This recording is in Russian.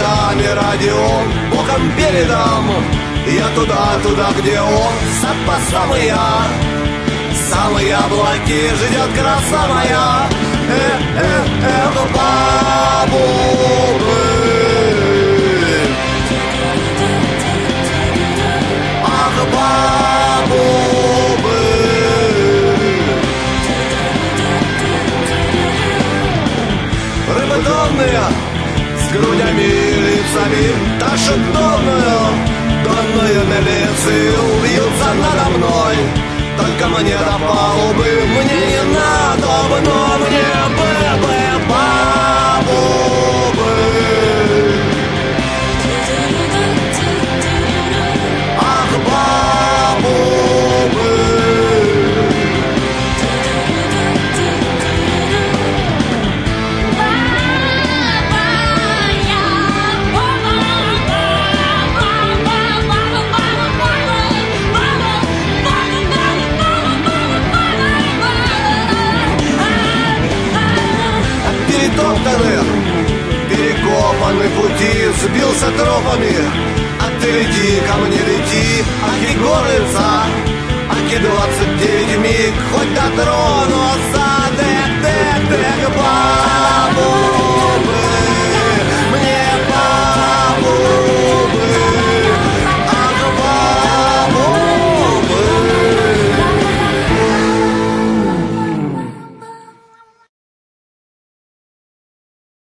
проводами радио боком передам. Я туда, где он, самый я. Самые облаки ждет краса моя. Бабубы. Ах, бабубы. Рыбы донные, с грудями и лицами, тащат донную милицию, вьются надо мной. Только мне до палубы, мне не надо, но мне бы бабубы. Ах, бабубы. Перекопаны пути, сбился тропами. А ты лети, ко мне лети, аки горлица, аки 29 миг, хоть дотрону